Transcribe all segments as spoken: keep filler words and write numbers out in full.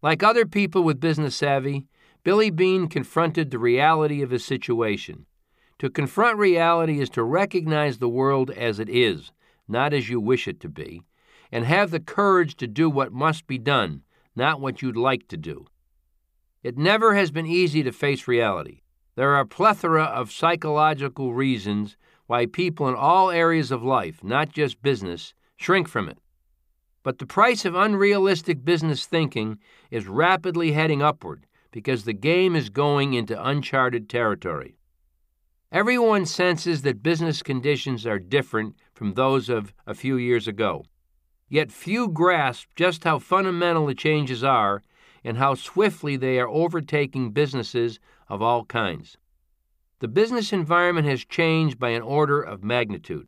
Like other people with business savvy, Billy Beane confronted the reality of his situation. To confront reality is to recognize the world as it is, not as you wish it to be, and have the courage to do what must be done, not what you'd like to do. It never has been easy to face reality. There are a plethora of psychological reasons why people in all areas of life, not just business, shrink from it. But the price of unrealistic business thinking is rapidly heading upward because the game is going into uncharted territory. Everyone senses that business conditions are different from those of a few years ago. Yet few grasp just how fundamental the changes are and how swiftly they are overtaking businesses of all kinds. The business environment has changed by an order of magnitude.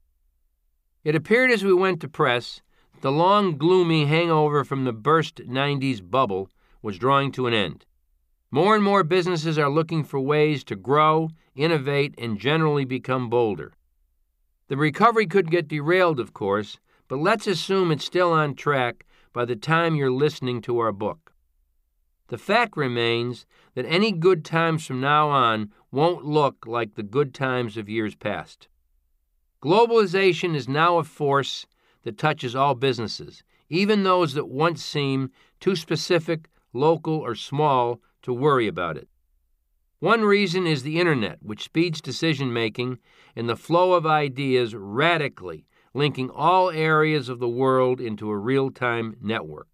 It appeared as we went to press, the long, gloomy hangover from the burst nineties bubble was drawing to an end. More and more businesses are looking for ways to grow, innovate, and generally become bolder. The recovery could get derailed, of course, but let's assume it's still on track by the time you're listening to our book. The fact remains that any good times from now on won't look like the good times of years past. Globalization is now a force that touches all businesses, even those that once seemed too specific, local, or small to worry about it. One reason is the Internet, which speeds decision-making and the flow of ideas radically, linking all areas of the world into a real-time network.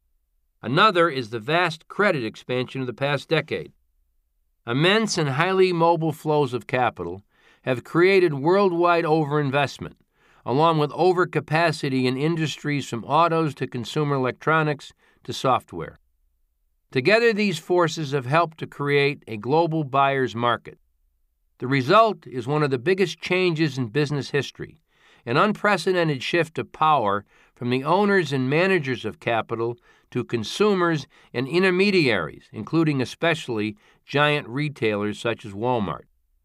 Another is the vast credit expansion of the past decade. Immense and highly mobile flows of capital have created worldwide overinvestment, along with overcapacity in industries from autos to consumer electronics to software. Together, these forces have helped to create a global buyer's market. The result is one of the biggest changes in business history, an unprecedented shift of power from the owners and managers of capital to consumers and intermediaries, including especially giant retailers such as Walmart.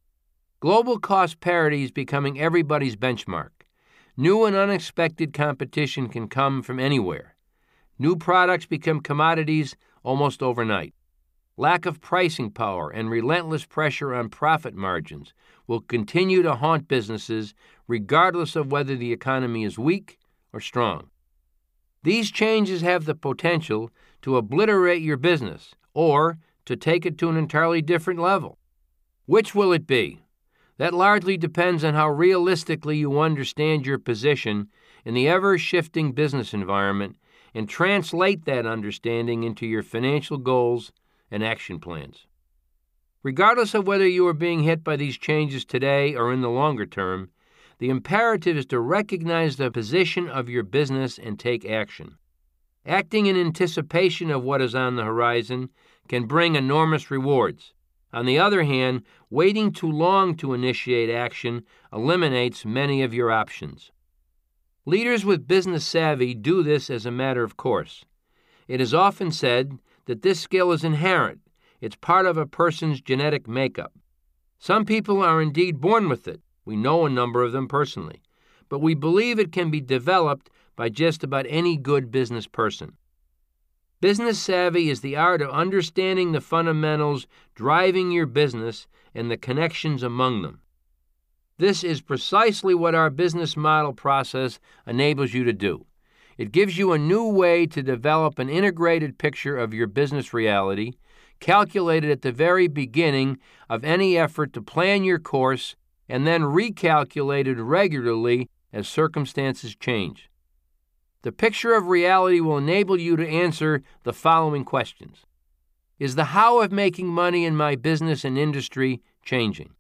Global cost parity is becoming everybody's benchmark. New and unexpected competition can come from anywhere. New products become commodities almost overnight. Lack of pricing power and relentless pressure on profit margins will continue to haunt businesses regardless of whether the economy is weak or strong. These changes have the potential to obliterate your business or to take it to an entirely different level. Which will it be? That largely depends on how realistically you understand your position in the ever-shifting business environment and translate that understanding into your financial goals and action plans. Regardless of whether you are being hit by these changes today or in the longer term, the imperative is to recognize the position of your business and take action. Acting in anticipation of what is on the horizon can bring enormous rewards. On the other hand, waiting too long to initiate action eliminates many of your options. Leaders with business savvy do this as a matter of course. It is often said that this skill is inherent. It's part of a person's genetic makeup. Some people are indeed born with it. We know a number of them personally. But we believe it can be developed by just about any good business person. Business savvy is the art of understanding the fundamentals driving your business and the connections among them. This is precisely what our business model process enables you to do. It gives you a new way to develop an integrated picture of your business reality, calculated at the very beginning of any effort to plan your course and then recalculated regularly as circumstances change. The picture of reality will enable you to answer the following questions. Is the how of making money in my business and industry changing?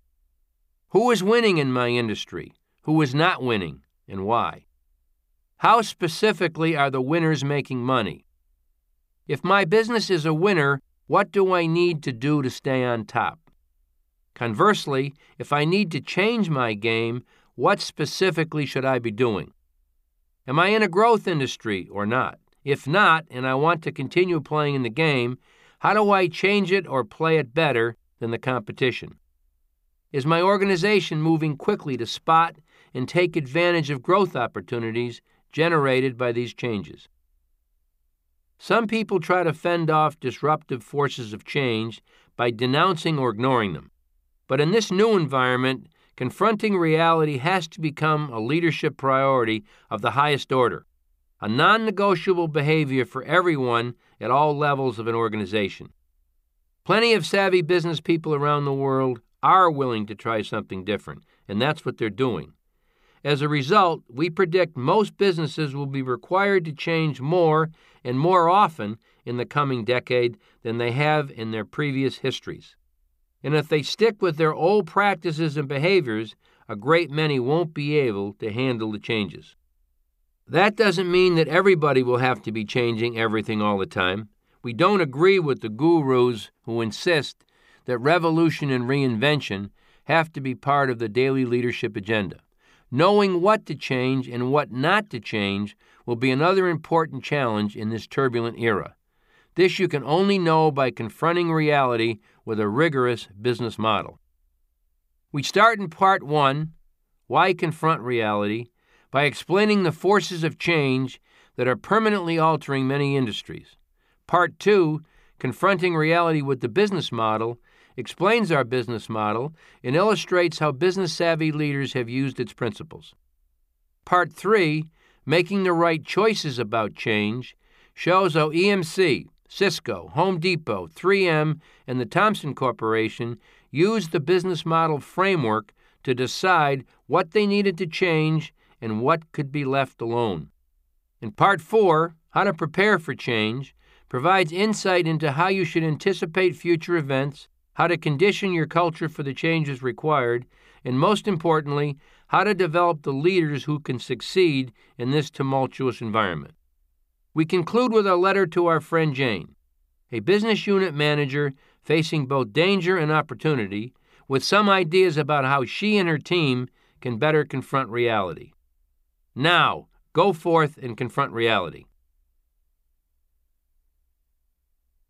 Who is winning in my industry? Who is not winning, and why? How specifically are the winners making money? If my business is a winner, what do I need to do to stay on top? Conversely, if I need to change my game, what specifically should I be doing? Am I in a growth industry or not? If not, and I want to continue playing in the game, how do I change it or play it better than the competition? Is my organization moving quickly to spot and take advantage of growth opportunities generated by these changes? Some people try to fend off disruptive forces of change by denouncing or ignoring them. But in this new environment, confronting reality has to become a leadership priority of the highest order, a non-negotiable behavior for everyone at all levels of an organization. Plenty of savvy business people around the world are willing to try something different, and that's what they're doing. As a result, we predict most businesses will be required to change more and more often in the coming decade than they have in their previous histories. And if they stick with their old practices and behaviors, a great many won't be able to handle the changes. That doesn't mean that everybody will have to be changing everything all the time. We don't agree with the gurus who insist that revolution and reinvention have to be part of the daily leadership agenda. Knowing what to change and what not to change will be another important challenge in this turbulent era. This you can only know by confronting reality with a rigorous business model. We start in part one, Why Confront Reality, by explaining the forces of change that are permanently altering many industries. Part two, Confronting Reality with the Business Model, explains our business model and illustrates how business-savvy leaders have used its principles. Part three, Making the Right Choices About Change, shows how E M C, Cisco, Home Depot, three M, and the Thomson Corporation used the business model framework to decide what they needed to change and what could be left alone. In Part four, How to Prepare for Change, provides insight into how you should anticipate future events, how to condition your culture for the changes required, and most importantly, how to develop the leaders who can succeed in this tumultuous environment. We conclude with a letter to our friend Jane, a business unit manager facing both danger and opportunity, with some ideas about how she and her team can better confront reality. Now, go forth and confront reality.